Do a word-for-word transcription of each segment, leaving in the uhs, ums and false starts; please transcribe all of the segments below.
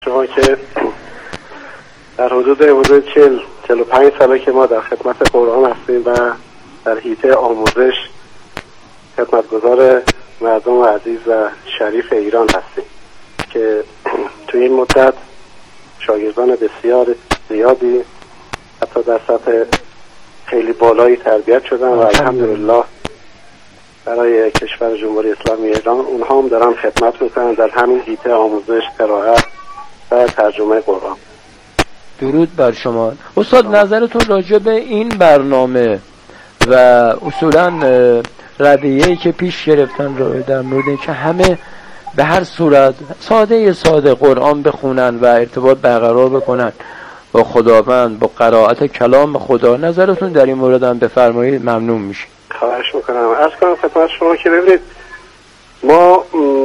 شما که در حدود حدود چهل چهل و پنج ساله که ما در خدمت قرآن هستیم و در حیطه آموزش خدمتگزار مردم عزیز و شریف ایران هستیم که تو این مدت شاگردان بسیار زیادی حتی در سطح خیلی بالایی تربیت شدن و الحمدلله برای کشور جمهوری اسلامی ایران اونها هم دارن خدمت میکنن در همین حیطه آموزش، قرائت و ترجمه قرآن. درود بر شما. استاد نظرتون راجع به این برنامه و اصولا رویه‌ای که پیش گرفتن رو در مورد این که همه به هر صورت ساده ساده قرآن بخونن و ارتباط برقرار بکنن با خداوند، با قرائت کلام خدا، نظرتون در این مورد هم بفرمایید ممنون میشه. خواهش میکنم. عرض کنم خدمت شما که ببینید ما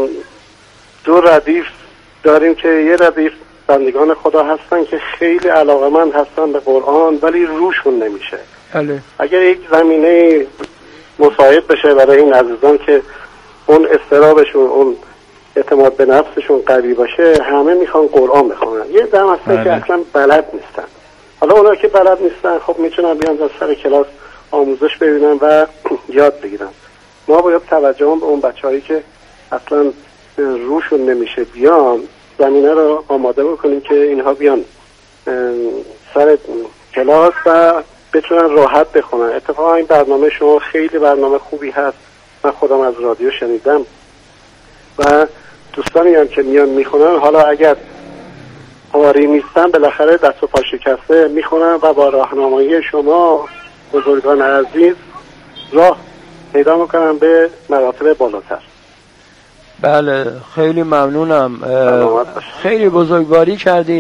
دو ردیف داریم که یه ردیف بندگان خدا هستن که خیلی علاقمند هستن به قرآن ولی روشون نمیشه. بله. اگر یک زمینه مساعد بشه برای این عزیزان که اون استرابشون، اون اعتماد به نفسشون قوی باشه، همه میخوان قرآن بخونن. یه دم هستن که اصلا بلد نیستن. حالا اونا که بلد نیستن خب میتونن بیان در سر کلاس آموزش ببینن و یاد بگیرن. ما باید توجه به اون بچه‌هایی که اصلا روشون نمیشه بیان، زمینه رو آماده بکنیم که اینها بیان سر کلاس و بتونن راحت بخونن. اتفاقا این برنامه شما خیلی برنامه خوبی هست. من خودم از رادیو شنیدم و دوستانی هم که میان میخونن، حالا اگر قاری نیستن بالاخره دست و پا شکسته میخونن و با راهنمایی شما بزرگان عزیز راه پیدا میکنن به مراتب بالاتر. بله خیلی ممنونم. خیلی بزرگواری کردید.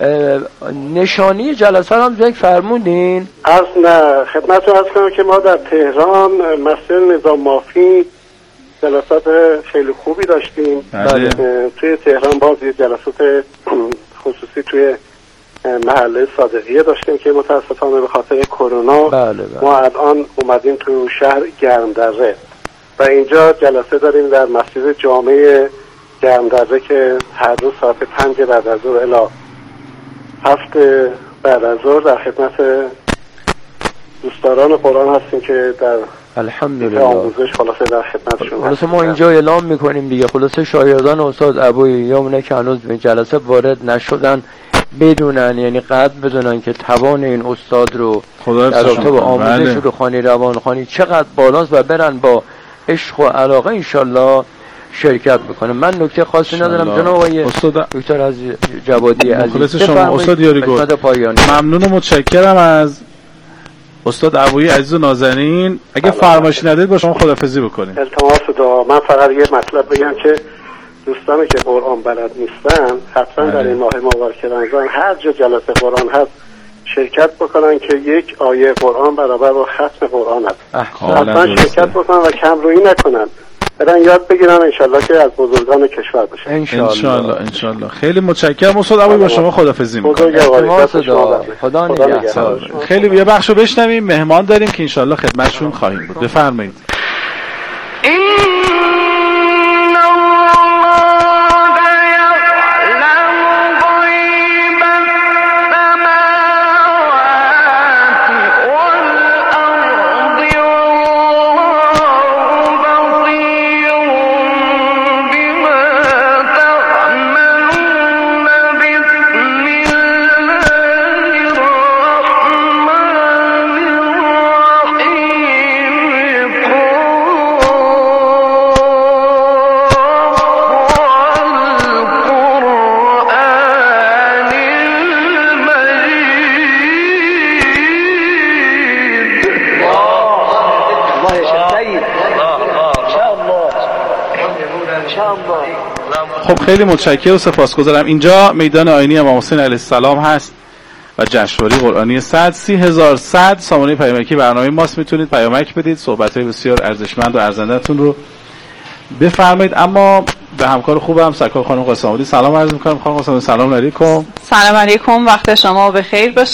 نشانی جلسه هم یک فرمودین؟ از نه خدمتتون عرض کنم که ما در تهران مسجد نظام مافی جلسات خیلی خوبی داشتیم. بله. توی تهران باز یه جلسات خصوصی توی محله صادقیه داشتیم که متاسفانه به خاطر کرونا بله بله. ما الان اومدیم تو شهر گرمدره و اینجا جلسه داریم در مسجد جامع گرمدره که هر روز ساعت پنج بعد از ظهر الی هفت بعد از ظهر در خدمت دوستداران قرآن هستیم که در الحمدلله آموزش خلاصه در خدمتشون. خلاصه ما اینجا اعلام میکنیم دیگه، خلاصه شاگردان استاد ابویی یا اونه که هنوز به جلسه وارد نشدن بدونن، یعنی قدر بدونن که توان این استاد رو در رابطه با آموزش رو خانی روانخوانی چقدر بالاست و برن با عشق و علاقه انشالله شرکت بکنه. من نکته خاصی ندارم جناب آقای استاد دکتر از جوادی عزیز. شما استاد یاریگل ممنون و متشکرم از استاد ابویی عزیز و نازنین. اگه فرمایشی ندارید با شما خداحافظی بکنیم. التماس دعا. من فقط یه مطلب بگم که دوستانی که قرآن بلد نیستن حتما در این ماه مبارک رمضان هر جا جلسه قرآن هست شرکت بکنن که یک آیه قرآن برابر با ختم قرآن هست. حتما شرکت بکنن و کم رویی نکنن، برن یاد بگیرن، انشالله که از بزرگان کشور بشن. انشالله انشالله. خیلی متشکرم استاد ابویی، با شما خداحافظی می‌کنم. خدا نگهدار. خیلی یه بخشو بشنویم، مهمان داریم که انشالله خدمتشون خواهیم بود. بفرمایید. خب خیلی متشکرم و سپاسگزارم. اینجا میدان آیینی امام حسین علیه السلام هست و جشنواره قرآنی صد سی هزار صد سامانه پیامکی برنامه ماست. میتونید پیامک بدید، صحبت‌های بسیار ارزشمند و ارزنده‌تون رو بفرمایید. اما به همکار خوبم سرکار خانم قاسم‌آبادی سلام عرض می‌کنم. خانم قاسم‌آبادی سلام علیکم. سلام علیکم، وقت شما بخیر باشه.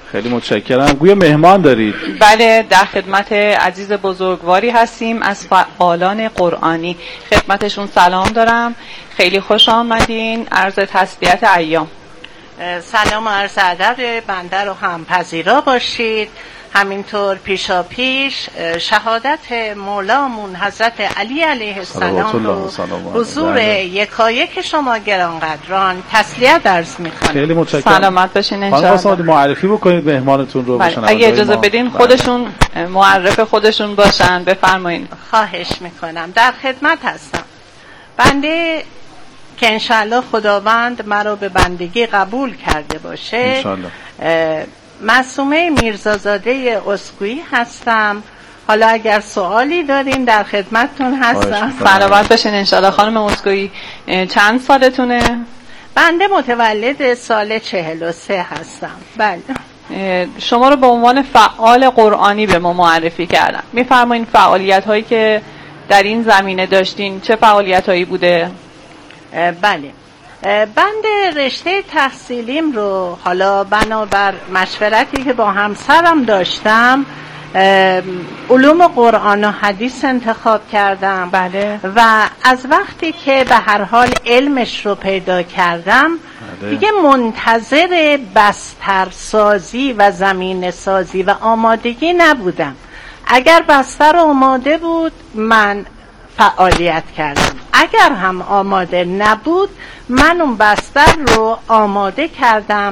خیلی متشکرم. گویا مهمان دارید؟ بله، در خدمت عزیز بزرگواری هستیم از فعالان قرآنی. خدمتشون سلام دارم. خیلی خوش آمدین. عرض تسلیت ایام. سلام و عرض ادب بنده رو هم پذیرا باشید. همینطور پیشا پیش شهادت مولامون حضرت علی علیه السلام رو حضور یکایک شما گرانقدران تسلیت عرض می‌کنم. خیلی متشکرم. سلامت باشین ان شاء الله. معرفی بکنید مهمانتون رو. بله. اگه اجازه بدین خودشون معرف خودشون باشن بفرمایید. خواهش میکنم. در خدمت هستم. بنده که انشالله خداوند مرا به بندگی قبول کرده باشه انشالله. معصومه میرزازاده اسکویی هستم. حالا اگر سوالی دارین در خدمتتون هستم. سلامت بشین انشالله. خانم اسکویی چند سالتونه؟ بنده متولد سال چهل و سه هستم. بله. شما رو به عنوان فعال قرآنی به ما معرفی کردن. میفرمایید فعالیت هایی که در این زمینه داشتین چه فعالیت هایی بوده؟ بله، بنده رشته تحصیلیم رو حالا بنابر مشورتی که با همسرم داشتم علوم قرآن و حدیث انتخاب کردم. بله. و از وقتی که به هر حال علمش رو پیدا کردم بله. دیگه منتظر بسترسازی و زمین سازی و آمادگی نبودم. اگر بستر آماده بود من فعالیت کردم، اگر هم آماده نبود من اون بستر رو آماده کردم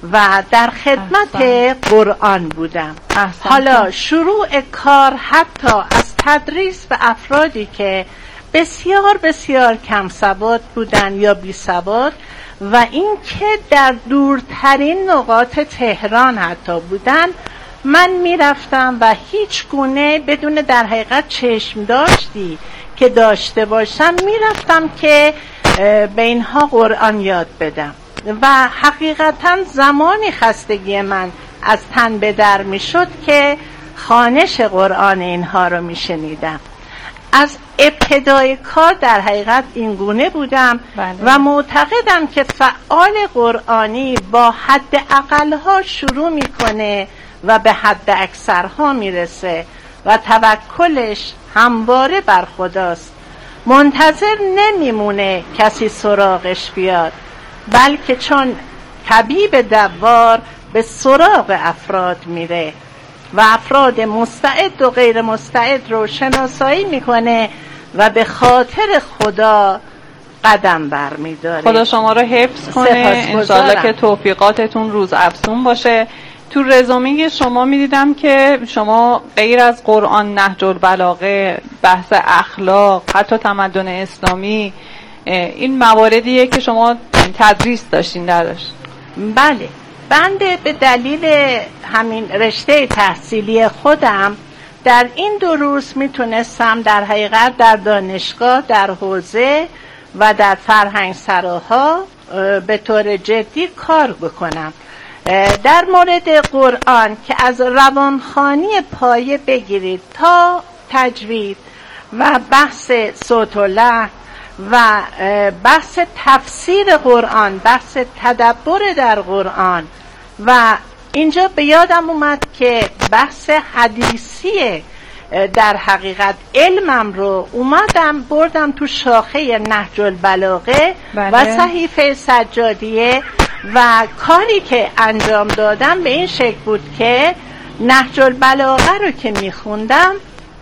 و در خدمت احسان. قرآن بودم. احسان. حالا شروع کار حتی از تدریس به افرادی که بسیار بسیار کم سواد بودن یا بی سواد و این که در دورترین نقاط تهران حتی بودن من میرفتم و هیچ گونه بدون در حقیقت چشم داشتی که داشته باشم میرفتم که به اینها قرآن یاد بدم و حقیقتا زمانی خستگی من از تن به در میشد که خوانش قرآن اینها رو میشنیدم. از ابتدای کار در حقیقت این گونه بودم بله. و معتقدم که فعال قرآنی با حد اقلها شروع میکنه و به حد اکثرها میرسه و توکلش همواره بر خداست. منتظر نمیمونه کسی سراغش بیاد، بلکه چون طبیب دوار به سراغ افراد میره و افراد مستعد و غیر مستعد رو شناسایی میکنه و به خاطر خدا قدم بر میداره. خدا شما رو حفظ کنه انشالله که توفیقاتتون روز افزون باشه. تو رزومه شما میدیدم که شما غیر از قرآن، نهج البلاغه، بحث اخلاق، حتی تمدن اسلامی، این مواردیه که شما تدریس داشتین درش. بله، بنده به دلیل همین رشته تحصیلی خودم در این دو روز میتونستم در حقیقت در دانشگاه، در حوزه و در فرهنگ سراها به طور جدی کار بکنم. در مورد قرآن که از روانخوانی پایه بگیرید تا تجوید و بحث صوت و لحن و بحث تفسیر قرآن، بحث تدبر در قرآن و اینجا به یادم اومد که بحث حدیثی در حقیقت علمم رو اومدم بردم تو شاخه نهج البلاغه بله. و صحیفه سجادیه و کاری که انجام دادم به این شکل بود که نهج البلاغه رو که میخوندم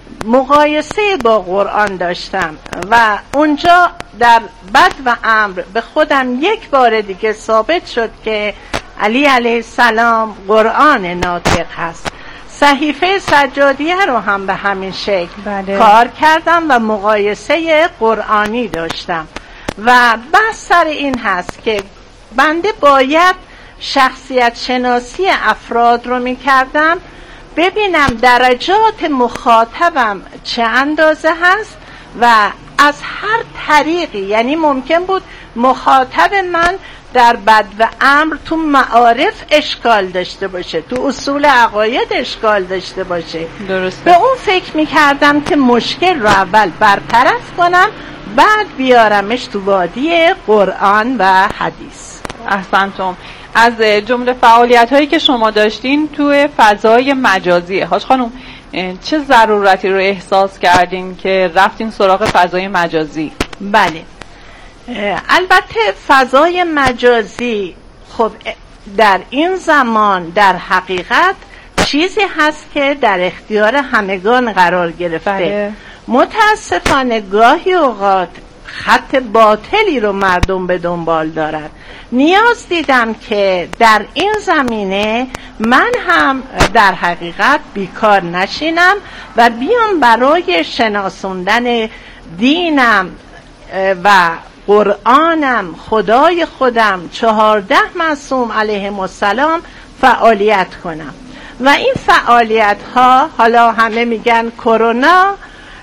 مقایسه با قرآن داشتم و اونجا در بد و امر به خودم یک بار دیگه ثابت شد که علی علیه السلام قرآن ناطق هست. صحیفه سجادیه رو هم به همین شکل بله. کار کردم و مقایسه قرآنی داشتم و بحث سر این هست که بنده باید شخصیت شناسی افراد رو میکردم ببینم درجات مخاطبم چه اندازه هست و از هر طریقی، یعنی ممکن بود مخاطب من در بد و امر تو معارف اشکال داشته باشه، تو اصول عقاید اشکال داشته باشه. درسته. به اون فکر میکردم که مشکل رو اول برطرف کنم بعد بیارمش تو وادی قرآن و حدیث. احسنتم. از جمله فعالیت هایی که شما داشتین توی فضای مجازیه، حاج خانم چه ضرورتی رو احساس کردین که رفتین سراغ فضای مجازی؟ بله، البته فضای مجازی خب در این زمان در حقیقت چیزی هست که در اختیار همگان قرار گرفته. بله. متاسفانه گاهی اوقات خط باطلی رو مردم به دنبال دارن. نیاز دیدم که در این زمینه من هم در حقیقت بیکار نشینم و بیام برای شناسوندن دینم و قرآنم، خدای خودم، چهارده معصوم علیهم السلام فعالیت کنم. و این فعالیت ها، حالا همه میگن کرونا،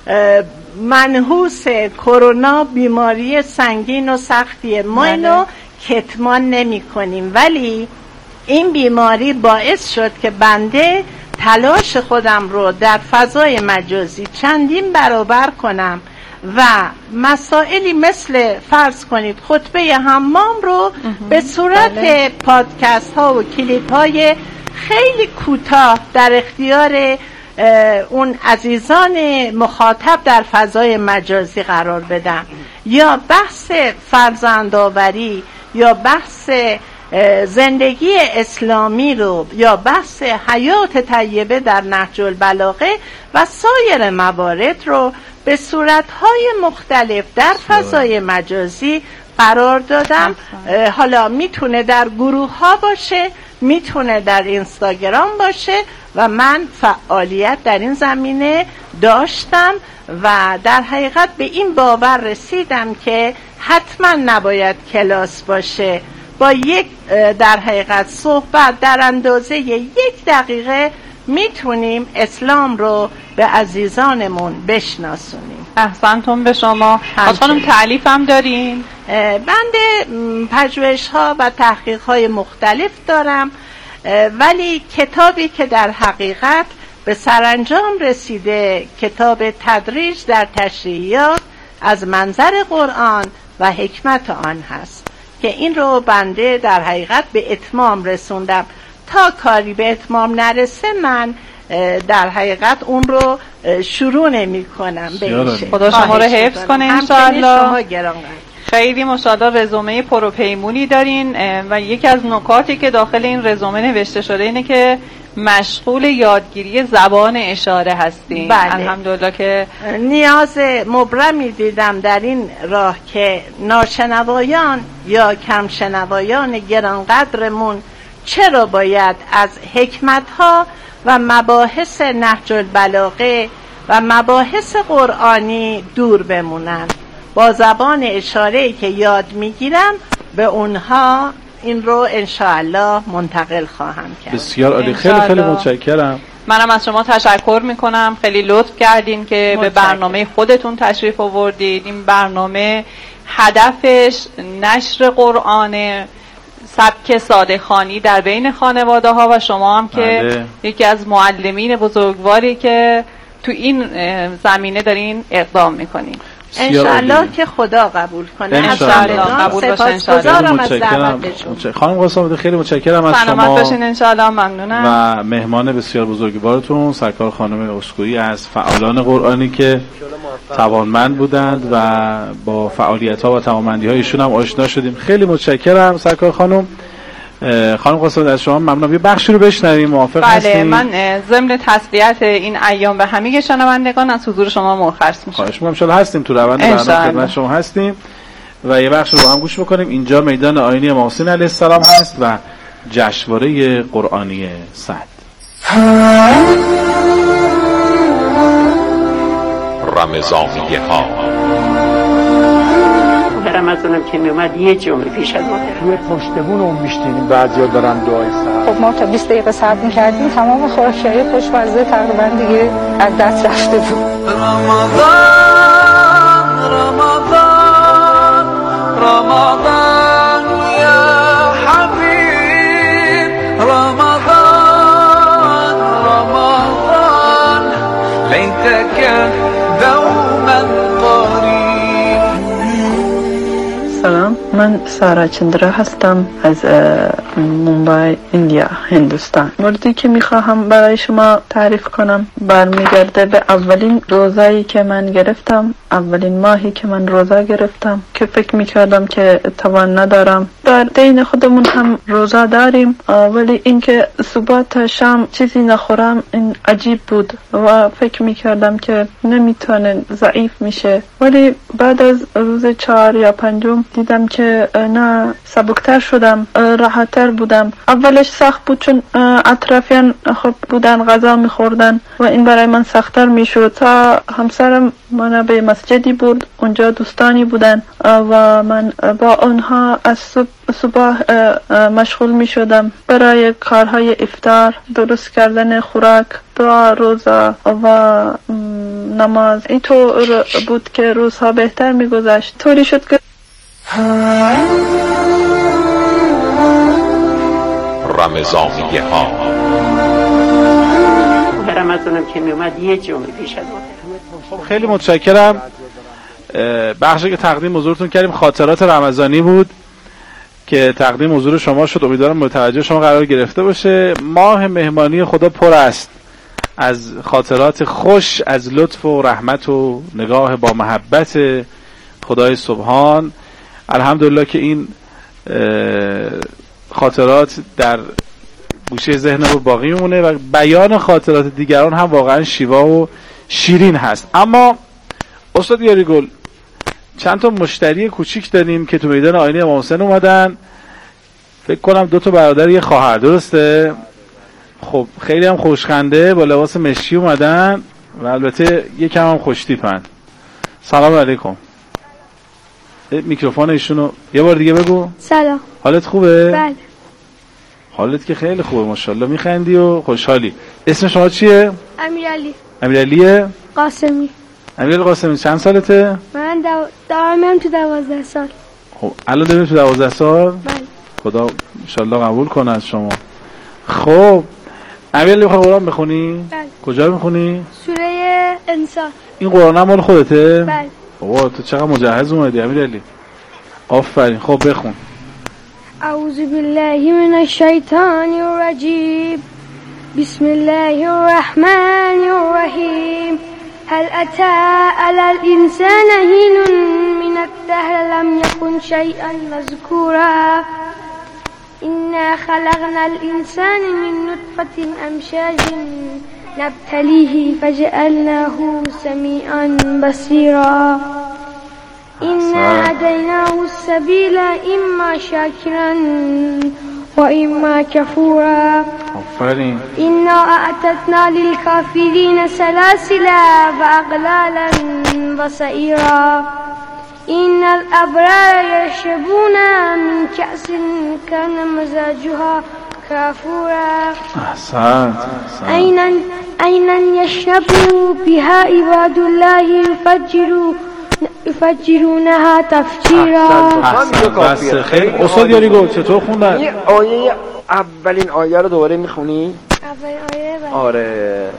منحوس کرونا بیماری سنگین و سختیه، ما اینو کتمان نمی کنیم، ولی این بیماری باعث شد که بنده تلاش خودم رو در فضای مجازی چندین برابر کنم و مسائلی مثل فرض کنید خطبه حمام رو به صورت بله. پادکست ها و کلیپ های خیلی کوتاه در اختیار اون عزیزان مخاطب در فضای مجازی قرار بدم، یا بحث فرزندآوری یا بحث زندگی اسلامی رو یا بحث حیات طیبه در نهج البلاغه و سایر موارد رو به صورتهای مختلف در فضای مجازی قرار دادم. حالا میتونه در گروه ها باشه، میتونه در اینستاگرام باشه و من فعالیت در این زمینه داشتم و در حقیقت به این باور رسیدم که حتما نباید کلاس باشه، با یک در حقیقت صحبت در اندازه یک دقیقه میتونیم اسلام رو به عزیزانمون بشناسونیم. احسنتم به شما. خانم تعلیف هم دارین؟ بنده پژوهش ها و تحقیق های مختلف دارم، ولی کتابی که در حقیقت به سرانجام رسیده کتاب تدریج در تشریعیات از منظر قرآن و حکمت آن هست که این رو بنده در حقیقت به اتمام رسوندم. تا کاری به اتمام نرسه من در حقیقت اون رو شروع نمی کنم. خدا شما رو حفظ کنه انشاءالله. خیلی ماشاءالله رزومه پروپیمونی دارین و یکی از نکاتی که داخل این رزومه نوشته شده اینه که مشغول یادگیری زبان اشاره هستین. بله. الحمدلله که نیاز مبرمی دیدم در این راه که ناشنوایان یا کم شنوایان گرانقدرمون چرا باید از حکمت‌ها و مباحث نهج البلاغه و مباحث قرآنی دور بمونن. با زبان اشاره‌ای که یاد میگیرم به اونها این رو انشاءالله منتقل خواهم کرد. بسیار عالی، خیلی خیلی متشکرم. منم از شما تشکر میکنم، خیلی لطف کردین که متشکر. به برنامه خودتون تشریف آوردید. این برنامه هدفش نشر قرآن، سبک ساده خوانی در بین خانواده ها و شما هم که بله. یکی از معلمین بزرگواری که تو این زمینه دارین اقدام میکنین. انشالله که خدا قبول کنه. انشالله قبول باشه. انشالله از دعوتشون. خانم قاسم خیلی متشکرم از شما. سلامت باشین انشالله. ممنونم. و مهمان بسیار بزرگوارتون سرکار خانم اسکویی از فعالان قرآنی که توانمند بودند و با فعالیت‌ها و توانمندی‌های ایشون هم آشنا شدیم. خیلی متشکرم سرکار خانم. خانم قاسم از شما ممنونم. یه بخشی رو بشنویم، موافق هستین؟ بله، من ضمن تسلیت این ایام به همه شنوندگان از حضور شما مرخص میشم. خواهش می‌کنم. ان شاءالله هستیم تو روند برنامه خدمت شما هستیم و یه بخش رو با هم گوش می‌کنیم. اینجا میدان آیینی امام حسین علیه السلام هست و جشنواره قرآنی سعد. رمضانیه ها رمضانم که می اومد یه جمعه پیش از ما روی پشتبون اون میشتینیم، بعضیا دارن دعای سر. خب ما تا بیست دقیقه صبر می‌کردیم، تمام خوراکی‌های خوشمزه تقریبا دیگه از دست رفته بود. رمضان رمضان رمضان یا حبیب، رمضان رمضان لیتک دوما قریب. سلام، من سارا چندرا هستم از ممبای، ایندیا، هندوستان. موردی که میخواهم برای شما تعریف کنم برمیگرده به اولین روزایی که من گرفتم، اولین ماهی که من روزه گرفتم که فکر میکردم که توان ندارم. در دین خودمون هم روزه داریم، ولی اینکه صبح تا شام چیزی نخورم این عجیب بود و فکر میکردم که نمیتونه، ضعیف میشه. ولی بعد از روز چهار یا پنجم دیدم که نه، سبکتر شدم، راحتتر بودم. اولش سخت بود چون اطرافیان خب بودن غذا میخوردن و این برای من سختتر میشد تا همسرم من به مسجدی برد، اونجا دوستانی بودن و من با اونها از صبح, صبح مشغول میشدم برای کارهای افطار، درست کردن خوراک، دعا، روزه و نماز. اینطور بود که روزها بهتر میگذشت. طوری شد که رمضانیه ها رمضانم که می اومد یه جمعه پیش از خب خیلی متشکرم. بخشی که تقدیم حضورتون کردیم خاطرات رمضانی بود که تقدیم حضور شما شد. امیدوارم متوجه شما قرار گرفته باشه. ماه مهمانی خدا پر است از خاطرات خوش، از لطف و رحمت و نگاه با محبت خدای سبحان. الحمدلله که این خاطرات در گوشه ذهن رو باقی میمونه و بیان خاطرات دیگران هم واقعا شیوا و شیرین هست. اما استاد یاریگل، چند تا مشتری کوچیک داریم که تو میدان آینه امام حسین اومدن. فکر کنم دو تا برادر یه خواهر، درسته؟ خب خیلی هم خوشخنده، با لباس مشکی اومدن و البته یکم هم خوش تیپن. سلام علیکم. میکروفون ایشونو یه بار دیگه بگو. سلام. حالت خوبه؟ بله. حالت که خیلی خوبه ماشاءالله، میخندی و خوشحالی. اسم شما چیه؟ امیرعلی. امیرعلی قاسمی. امیرعلی قاسمی، چند سالته؟ من دو... دارم میرم تو دوازده سال. خب الان داریم تو دوازده سال؟ بله. خدا انشالله قبول کنه از شما. خب امیرعلی میخوای قرآن بخونی؟ بله. کجا میخونی؟ سوره انسان. این قرآن هم مال خودته؟ بله. بابا تو چقدر مجهز اومدی امیرعلی. آفرین. خب بخون. اعوذ بالله من الشیطان الرجیم بسم الله الرحمن الرحیم هل اتى على الانسان حين من الدهر لم يكن شيئا مذكورا انا خلقنا الانسان من نطفة امشاج نبتليه فجعلناه سميعا بصيرا إنا هديناه السبيل إما شاكرا وإما كفورا إنا أعتدنا للكافرين سلاسل وأغلالا وسعيرا إن الأبرار يشربون من كأس كان مزاجها كافورا أحسنت. أين أين يشرب بها عباد الله يفجروا یفجرونها تفجیرا. بس خیلی. استاد یاریگل چطور خوندن؟ این آیه اولین آیه رو دوباره میخونی؟ اولین آیه بله. آره.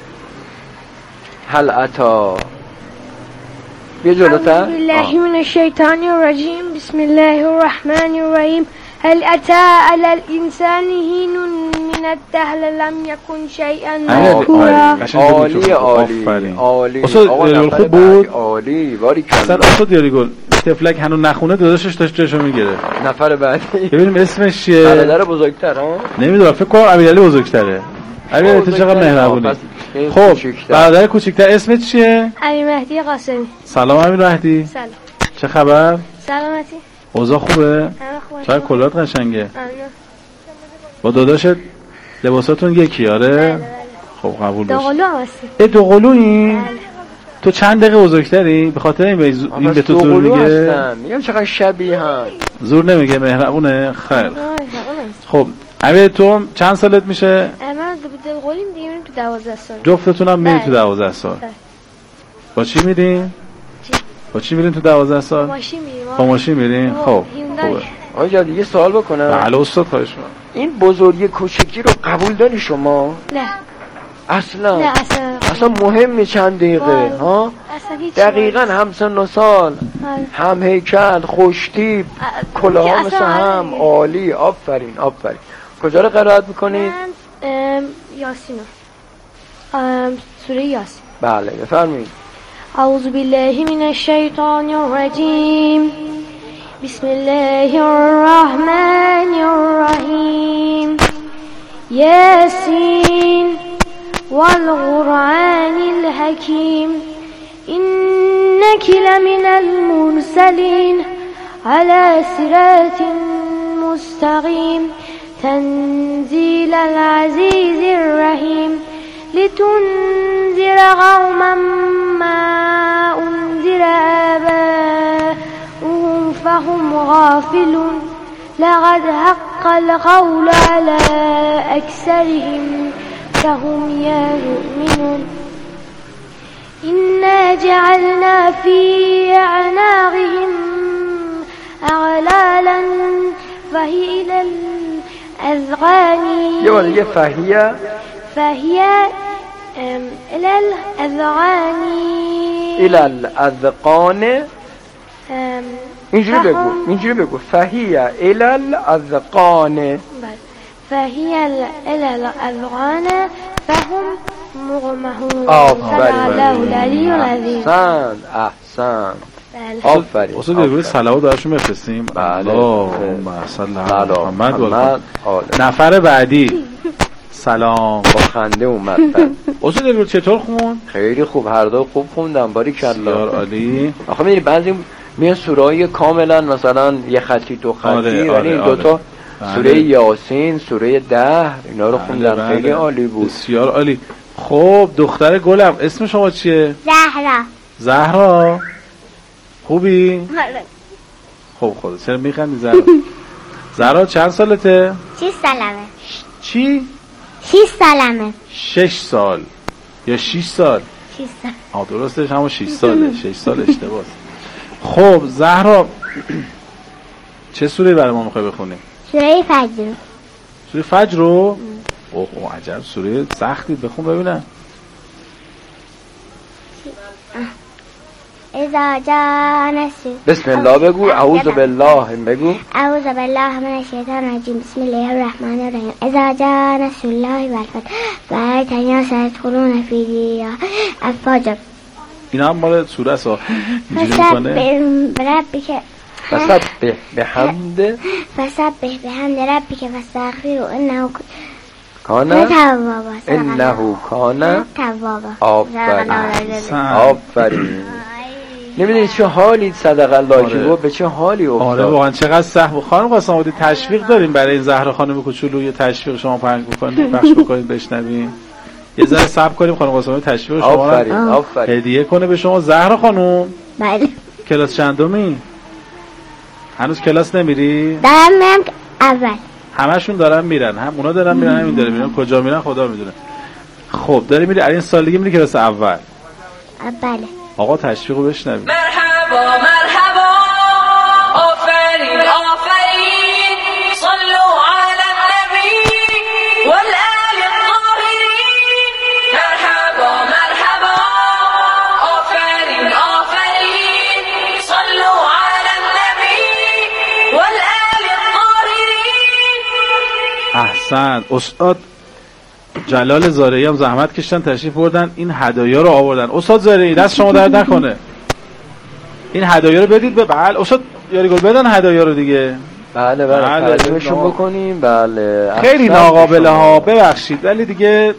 هل اتا بیا جلوتر. اعوذ بالله من الشیطان الرجیم بسم الله الرحمن الرحیم هل اتى على الانسان حين من الدهر لم يكن شيئا مذكورا. عالی عالی عالی. استاد یاریگل خوب بود؟ عالی. باری کلا. اصلا استاد یاریگل تفلک هنوز نخونه داداشش داشت جاشو میگیره. نفر بعدی ببینیم اسمش چیه؟ برادر بزرگتر ها؟ نمیدونم، فکر کنم امیرعلی بزرگتره. امیرعلی تو چقدر مهربونی. خب برادر کوچیک‌تر اسمت چیه؟ امیر مهدی قاسمی. سلام امیر مهدی. سلام. چه خبر؟ سلامتی. اوضاع خوبه؟ چقدر کلات قشنگه. با داداشت لباساتون یکی آره؟ خب قبول باشه. دوقلو هستی. ای دوقلویی؟ تو چند دقیقه بزرگتری؟ به خاطر این این به تو زور میگه؟ میگم چقدر شبیه هم. زور نمیگه، مهربونه. خیر. خب امیر تو چند سالت میشه؟ من دوقلویم دیگه میریم تو دوازده سال. جفتتونم میرین تو دوازده سال. با چی میرین؟ با چی میرین تو دوازده سال؟ با ماشین میریم. با ماشین میرین؟ خب خوبه. آقا دیگه سوال بکنم. بله استاد خواهش می‌کنم. این بزرگی کوچکی رو قبول داری شما؟ نه. اصلا نه اصلا اصلا مهمه چند دقیقه ها؟ اصلا دقیقاً هم سن و سال، هم هیکل، خوشتیب، کلاه مثل هم، عالی. آفرین آفرین. کجا رو قرائت میکنید؟ یاسین، سوره یاسین. بله بفرمایید. اعوذ بالله من الشیطان الرجیم، بسم الله الرحمن الرحیم، یاسین والقرآن الحکیم، إنك لمن المرسلين على صراط مستقيم، تنزيل العزيز الرحيم، لتنذر قوما ما أنذر آباؤهم فهم غافلون، لقد حق القول على أكثرهم فهم يؤمنون، إنا جعلنا في أعناقهم أغلالا فهي إلى الأذقان. يا فهي فهي إلى الأذقان إلى الأذقان. اینجوری بگو اینجوری بگو فهي إلى الأذقان. فهي إلى الأذقان فهم مغمحون. آفرین احسن احسن آفرین. اصلا دیگه صلوات درشون بفرستیم. بله اللهم صل علی محمد. نفر بعدی سلام. با خنده اومد. اصلا دیگه چطور خون؟ خیلی خوب، هر دو خوب خوندم. باریکلا. بسیار عالی. آخه می‌بینی بعضی میان سوره‌های کاملا مثلا یه خطی دو خطی، ولی آره، این دو تا سوره یاسین، سوره ده اینا رو خوندن. بله خیلی عالی بود. بسیار عالی. خب دختر گلم اسم شما چیه؟ زهرا. زهرا خوبی؟ خب خود چرا میخندی زهرا؟ زهرا چند سالته؟ شش سالمه. چی؟ شش سالمه. شش سال یا شش سال؟ شش سال. آه درستش همون شش ساله. شش سال اشتباهه. خب زهرا چه سوره برای ما میخوای بخونی؟ سوره فجر. سوره فجر رو؟ اوه اوه عجب سوره سختی، بخون ببینم. اذا جاء نصر. بسم الله بگو. اعوذ بالله بگو. اعوذ بالله من الشیطان الرجیم، بسم الله الرحمن الرحیم، اذا جاء نصر الله والفتح فرأیت الناس يدخلون في دین الله افواجا. اینا هم مال سوره است. اینجوری میکنه ربک فسبح بحمد فسبح بحمد ربک واستغفره انه کان انه کان توابا. آفرین آفرین. نمیدونید چه حالی صدق الله که بود، به چه حالی افتاد. آره واقعا چقدر سخت. خانم قاسم آبادی تشویق داریم برای این زهرا خانم کوچولو، یه تشویق شما پنج بکنید بخش بکنید بشنویم. یه ذره صبر کنیم خانم قاسم تشویق شما آفرین آفرین هدیه کنه به شما. زهرا خانم بله کلاس چندمی؟ هنوز کلاس نمیری؟ دارم میرم اول. همشون دارن میرن، هم اونا دارن میرن همین داره میرن. کجا میرن خدا میدونه. خب داری میری این سالگی میری کلاس اول؟ بله. آقا تشویقو بشنویم. مرحبا مرحبا آفرین آفرین صلوا علی النبی والآل الطاهرین. مرحبا مرحبا آفرین آفرین صلوا علی النبی والآل الطاهرین. احسن. استاد جلال زارعی هم زحمت کشتن تشریف بردن این هدایا رو آوردن. استاد زارعی دست شما درد نکنه، این هدایا رو بدید به بله استاد یاری گل بدن هدایا رو دیگه. بله بله تقدیمشون بکنیم. بله خیلی ناقابله ها، ببخشید ولی دیگه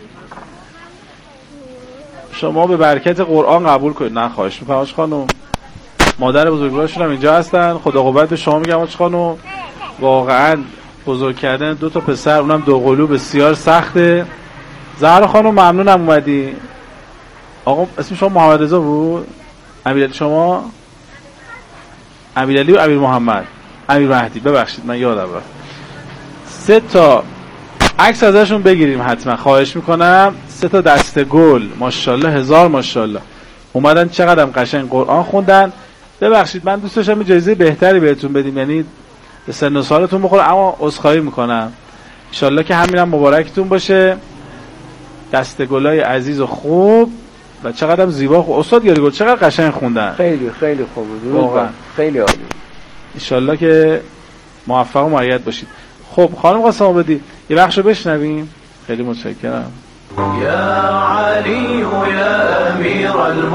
شما به برکت قرآن قبول کنید. نه خواهش می‌کنم آج خانم، مادر بزرگوارشون هم اینجا هستن. خدا قوت به شما میگم آج خانم، واقعا بزرگ کردن دو تا پسر اونم دو قلو بسیار سخته. زهرا خانم ممنونم اومدی. آقا اسم شما محمد رضا بود؟ امیرعلی شما؟ امیرعلی و امیر محمد امیر مهدی، ببخشید من یادم رفت. سه تا عکس ازشون بگیریم حتما، خواهش میکنم. سه تا دسته گل، ماشاءالله هزار ماشاءالله. اومدن چقدرم قشنگ قرآن خوندن. ببخشید من دوست داشتم جایزه بهتری بهتون بدیم، یعنی به سن و سالتون بخوره، اما عذرخواهی میکنم. ان شاءالله که همینم مبارکتون باشه. دسته گلای عزیز و خوب و چقدر زیبا خو... استاد یاریگل چقدر قشنگ خوندن. خیلی خیلی خوب بود واقعا، خیلی عالی. ان شاءالله که موفق و مؤید باشید. خب خانم قاسم آبادی یه بخشو بشنویم. خیلی متشکرم. یا علی یا امیر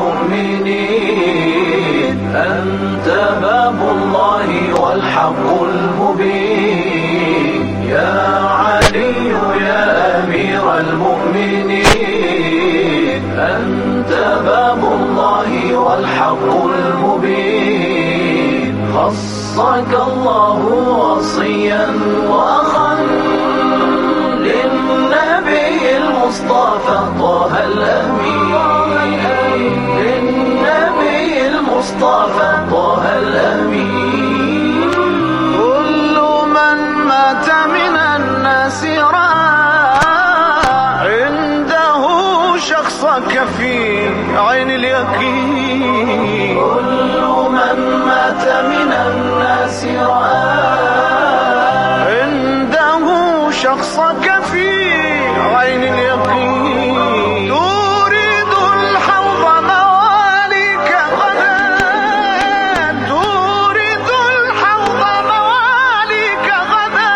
المؤمنین انت باب الله والحق المبین یا علی یا امیر المؤمنین انت باب الله والحق المبین خصك الله وصيا وأخا للنبي المصطفى طه الأمين للنبي المصطفى طه الأمين كل من مات من الناس عنده شخصك في عين اليقين كل من مات من الناس عنده شخصك في عين اليقين تريد الحوض مواليك غدا تريد الحوض مواليك غدا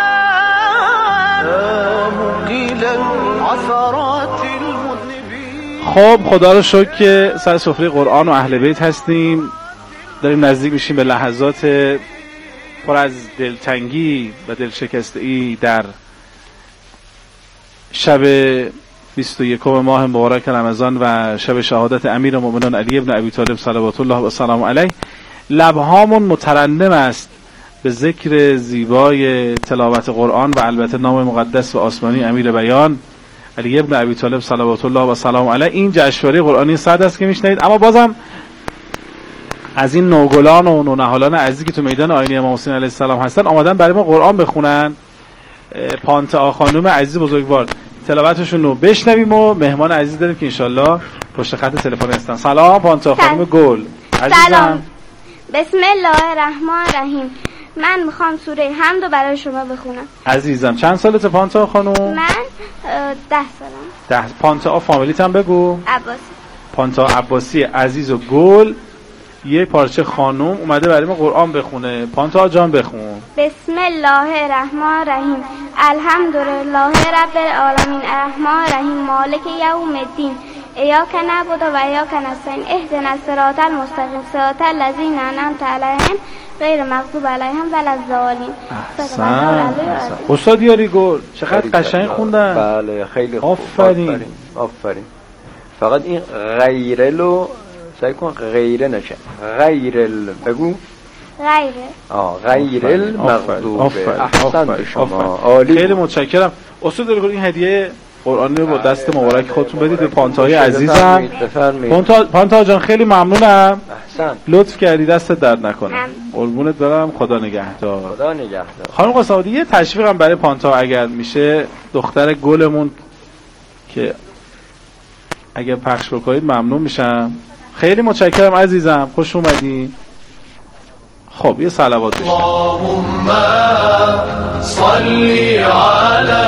يا مقيل العثرات المذنبين. خب خدا رو شکر که سر سفره قرآن و اهل بیت هستیم، داریم نزدیک میشیم به لحظات پر از دلتنگی و دلشکستگی در شب بیست و یکم ماه مبارک رمضان و شب شهادت امیر المؤمنین علی ابن ابی طالب صلوات الله و سلام علیه. لبهامون مترنم است به ذکر زیبای تلاوت قرآن و البته نام مقدس و آسمانی امیر بیان علی ابن ابی طالب صلوات الله و سلام علیه. این جشنواره قرآنی صد است که میشنید. اما بازم از این نوگلان و نونهالان عزیزی که تو میدان آینی امام حسین علیه السلام هستن آمدن برای ما قرآن بخونن. پانتا خانم عزیز بزرگوار تلاوتشون رو بشنویم و مهمان عزیز داریم که انشالله پشت خط تلفن هستن. سلام پانتا خانم گل عزیزم. سلام، بسم الله الرحمن الرحیم. من میخوام سوره حمد رو برای شما بخونم. عزیزم چند سالته پانتا خانم؟ من ده سالم. ده. پانتا فامیلیت هم بگو. عباسی. پانتا عباسی عزیز و گل یه پارچه خانم اومده برای ما قرآن بخونه. پانتا جان بخون. بسم الله الرحمن الرحیم. الحمدلله رب العالمین الرحمن الرحیم مالک یوم الدین ایاک نعبد و ایاک نستعین اهدنا الصراط المستقیم صراط الذین انعمت علیهم غیر المغضوب علیهم ولا الضالین. استاد یاریگل چقدر قشنگ خوندن. بله خیلی خوب. آفرین آفرین. فقط این غیرلو سعی کن غیره نشه. غیرل بگو. غیره. آه غیرل مغضوب. احسنت شما. عالی. خیلی متشکرم. استاد یاریگل این هدیه قرآن رو با دست مبارک خودتون بدید به پانتاهای عزیزم. پانتا پانتا جان خیلی ممنونم. احسن. لطف کردی دستت درد نکنه. قربونت برم. خدا نگهدار. خدا نگهدار. خانم قاسم‌آبادی یه تشویقم برای پانتا اگر میشه دختر گلمون که اگر پخش بکنید ممنون میشم. خیلی متشکرم عزیزم. خوش اومدی. خب یه صلوات بشیم. اللهم صلی علی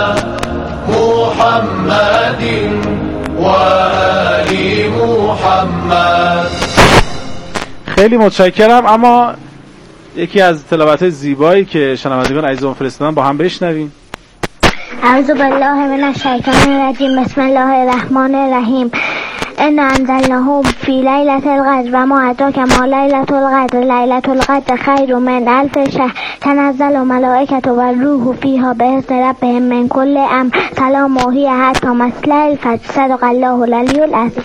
محمد و آل محمد. خیلی متشکرم. اما یکی از تلاوت‌های زیبایی که شنوندگان عزیزم فرستادن با هم بشنویم. اعوذ بالله من الشیطان الرجیم. بسم الله الرحمن الرحیم. ان انزلناه فی لیلة القدر و ما ادراک ما لیلة القدر. لیلة القدر خیر من الف شهر تنزل الملائکة و الروح فیها باذن ربهم من کل امر سلام هی حتی مطلع الفجر. صدق الله العلی العظیم.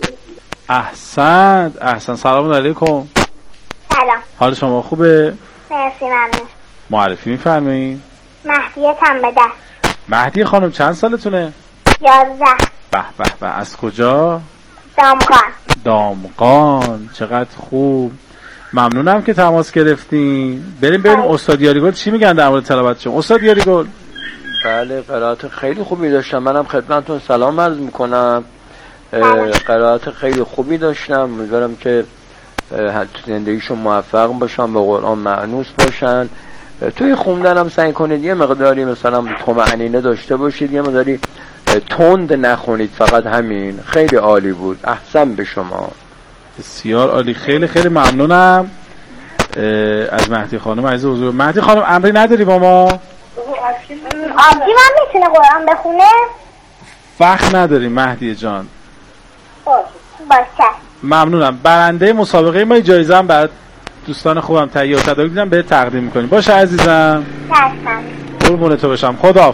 احسنت احسن. سلام علیکم. سلام. حال شما خوبه؟ مرسی ممنون. معرفی می‌فرمایید؟ مهدی تنبده. مهدی خانم چند سالتونه؟ یازده. به به به. از کجا؟ دامغان. دامغان. چقدر خوب. ممنونم که تماس گرفتین. بریم بریم استاد یاریگل چی میگن در مورد تلاوتشون. استاد یاریگل. بله قرائت خیلی خوبی داشتم. منم خدمتتون سلام عرض میکنم. قرائت خیلی خوبی داشتم. امیدوارم که زندگیشون موفق باشن، به قرآن معنوس باشن. توی خوندن هم سعی کنید یه مقداری مثلا طمأنینه داشته باشید، یه مقداری تند نخونید، فقط همین. خیلی عالی بود، احسن به شما. بسیار عالی، خیلی خیلی ممنونم از مهدی خانم عزیز حضور. مهدی خانم امری نداری با ما؟ آبجی من میتونه قرآن بخونه؟ وقت نداریم مهدی جان. باشه ممنونم. برنده مسابقه ما جایزه هم برای دوستان خوبم تهیه و تدارک دیدم به تقدیم میکنیم. باشه عزیزم. چشم. قربون تو بشم. خدا